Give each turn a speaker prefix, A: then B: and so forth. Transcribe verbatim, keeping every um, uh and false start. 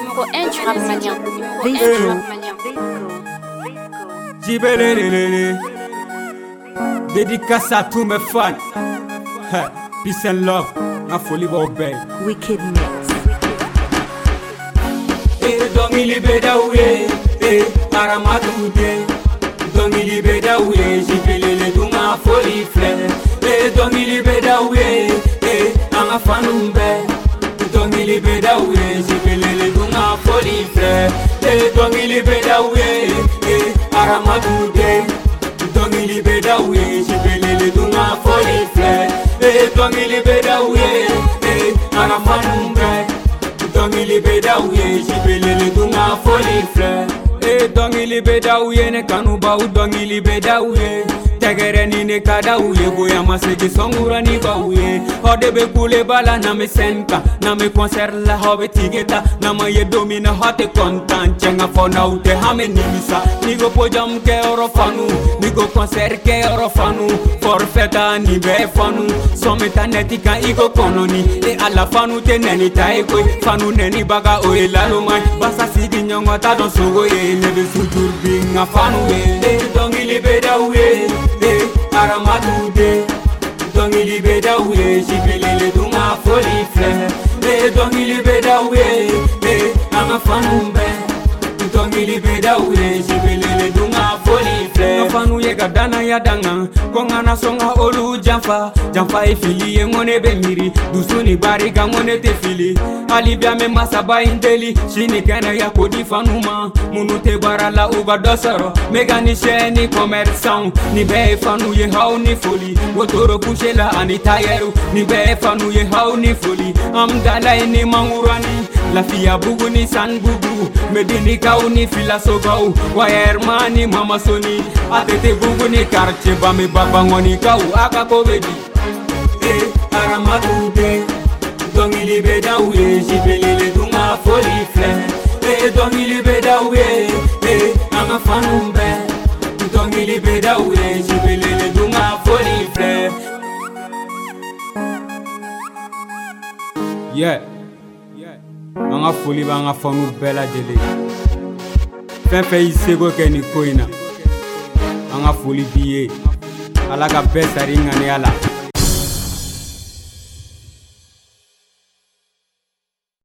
A: numéro un du rap mania.
B: Jibelelelele. Dédicace à tous mes fans. Peace and love. Ma folie va au bel.
C: Wicked Mix.
B: Eh, dongi libeda ouye. Eh, aramatude. Dongi libeda ouye. Jibelele du ma folie fleur. Eh, dongi libeda ouye. Eh, anga fanumbe. Dongi libeda ouye. Jibelele du ma folie fleur. Eh, dongi libeda ouye. Eh, aramatude. Dongi libeda ouye. Jibelele du ma folie fleur. Eh, dongi libeda ouye. Eh, anga fanumbe. Dongi libeda ouye. Jibelele du ma folie fleur. Eh, dongi libeda ouye. Ne kanuba ou dongi libeda ouye. Tegere ni ne kada uye goya masegi songura ni ba uye hode be kule bala na me senka na me concert la hobe tigeta na ma ye domina hote content chenga fona ute hame nimisa ni go pojam ke orofanu ni go concert ke orofanu forfeta ni be fanu someta netika igo kononi e ala fanu te neni tai koi fanu neni baga o elalo mai basa sigi nyonga ta don sogo ye ne be sutur binga fanu e dongi libeda uye eh, aramatude. Dongi libeda ouye, jibelele du ma folie fleur. Eh, dongi libeda ouye, eh, anga fanumbe. Dongi libeda ouye, jibelele du ma folie fleur. Fanu ye gadana ya danga, kongana songa olu jamfa. Jamfa e fili ye ngone be miri, dusuni barika ngone te fili. Alibia me masaba indeli, shini kene ya kodi fanuma. Munu te barala uga dosaro, mega ni sheni commerçant. Ni be fanu ye hau ni foli, wotoro kushela ani tayeru. Ni be fanu ye hau ni foli, amdala ni mangurani. La fia bugu ni san bugu, medini kau ni filasogau. Waermani mama soni, atete bugu ni karche bami baba ngoni kau aka kobedi. Eh, aramatude. Dongi libeda ouye, jibelele du ma folie fleur. Eh, dongi libeda ouye, eh, anga fanumbe. Dongi libeda ouye, jibelele du ma folie fleur. Yeah, anga folie ba anga fanu bela jele. Fɛn fɛn y'i seko kɛ ni ko in na, anga folie b'i ye. Ala ka bɛɛ sari ŋaniya la.